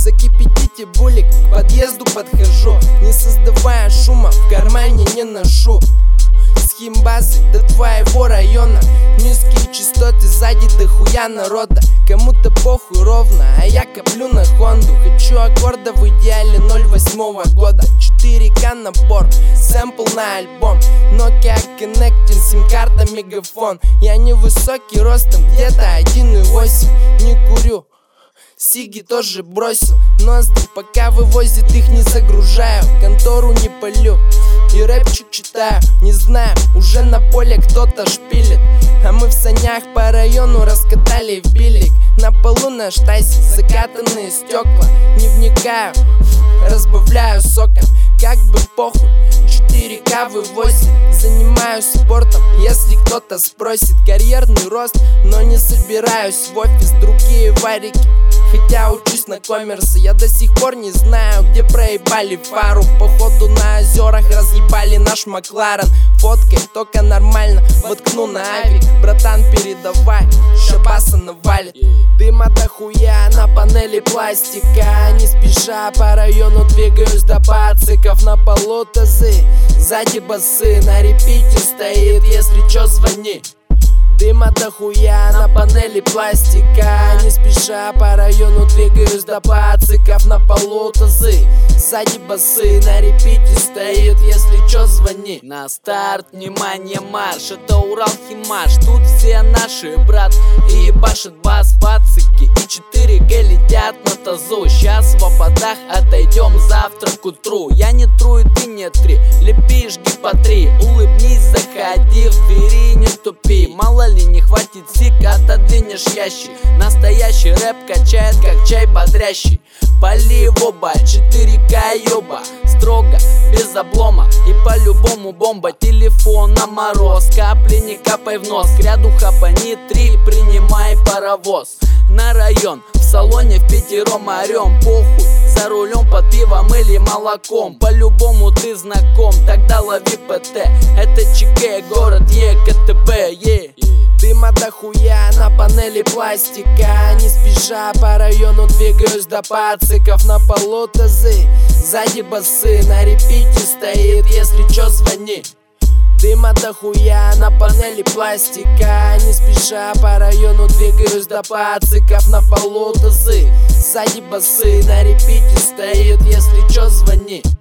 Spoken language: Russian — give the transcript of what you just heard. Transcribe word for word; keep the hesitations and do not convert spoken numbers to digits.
Закипятите булик, к подъезду подхожу, не создавая шума, в кармане не ношу. С химбазы до твоего района низкие частоты, сзади дохуя народа. Кому-то похуй ровно, а я коплю на Хонду. Хочу аккорда в идеале ноль восьмого года. четыре ка набор, сэмпл на альбом. Nokia Connecting, сим-карта, мегафон. Я невысокий ростом, где-то один и восемь. Не курю, сиги тоже бросил. Ноздри пока вывозит, их не загружаю. Контору не палю и рэпчик читаю. Не знаю, уже на поле кто-то шпилит, а мы в санях по району раскатали в билик. На полу на штайсе закатанные стекла. Не вникаю, разбавляю соком, как бы похуй. четыре ка вывозит, занимаюсь спортом, если кто-то спросит. Карьерный рост, но не собираюсь в офис. Другие варики, хотя учусь на коммерсе. Я до сих пор не знаю, где проебали фару. Походу на озерах разъебали наш Макларен. Фоткой только нормально, воткну на авик. Братан, передавай, шабаса навалит. Дыма дохуя на панели пластика. Не спеша по району двигаюсь до пациков. На полу тазы, сзади басы. На репите стоит, если чё звони. Дыма дохуя на панели пластика. Не спеша по району двигаюсь до пациков. На полу тазы, сзади басы. На репите стоит, если чё звони. На старт, внимание, марш, это Урал Химаш. Тут все наши, брат, и ебашит бас. Пацики и четыре ка летят на тазу. Сейчас в ободах отойдем завтра к утру. Я не тру и ты не три, лепи, жги по три. Улыбнись, заходи, в двери не тупи. Мало ли не хватит сик, отодвинешь ящик. Настоящий рэп качает, как чай бодрящий. Пали в оба, четыре ка ёба. Строго, без облома и по-любому бомба. Телефон на мороз, капли не капай в нос. К ряду хапани три, принимай паровоз. На район, в салоне в пятером орем. Похуй, за рулем под пивом или молоком. По-любому ты знаком, тогда лови ПТ. Это ЧК, город ЕКТБ, е. Дыма дохуя на панели пластика. Не спеша по району двигаюсь до пациков. На полу тазы, сзади басы. На репите стоит, если чё звони. Дыма дохуя на панели пластика. Не спеша по району двигаюсь до пациков. На полу тазы, сзади басы. На репите стоит, если чё звони.